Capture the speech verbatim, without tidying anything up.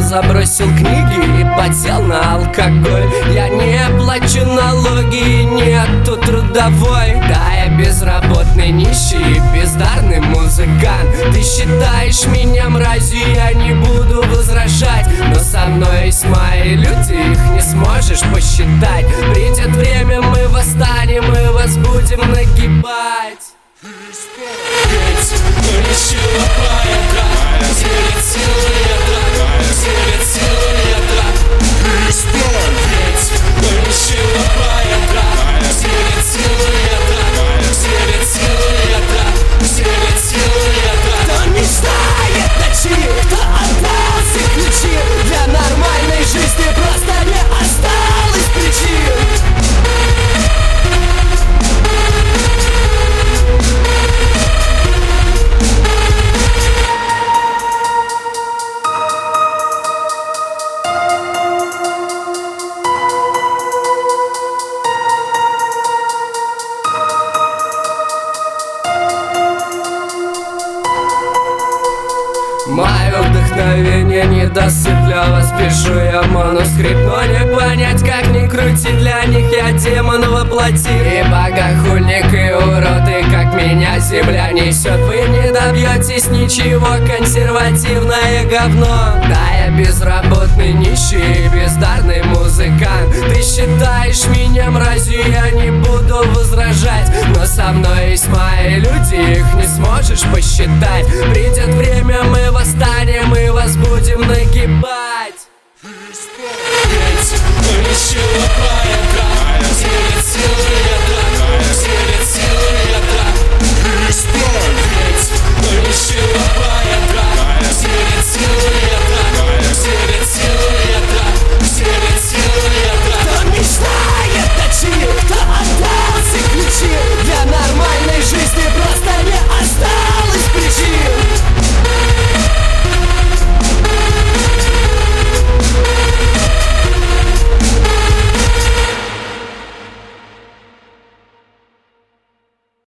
забросил книги и подсел на алкоголь. Я не плачу налоги, нету трудовой. Да, я безработный, нищий, бездарный музыкант. Ты считаешь меня мразью, я не буду возражать, но со мной есть мои люди, их не сможешь посчитать. Придет время, мы восстанем, мы вас будем нагибать. Ведь мы решили поэта, делит силы ядра, делит силы ядра. Ведь мы решили поэта, делит силы ядра, делит силы ядра, делит силы ядра. Кто мечтает ночи, кто отдал все ключи, для нормальной жизни просто не осталось причин. Мое вдохновение недосып, для вас пишу я манускрипт. Но не понять, как ни крути, для них я демон воплоти. И богохульник, и урод, и как меня земля несет. Вы не добьетесь ничего, консервативное говно. Да, я безработный, нищий, бездарный музыкант. Ты считаешь меня мразью, я не буду возражать, но со мной есть мои люди, их не сможешь посчитать. Придет время, мы восстанем,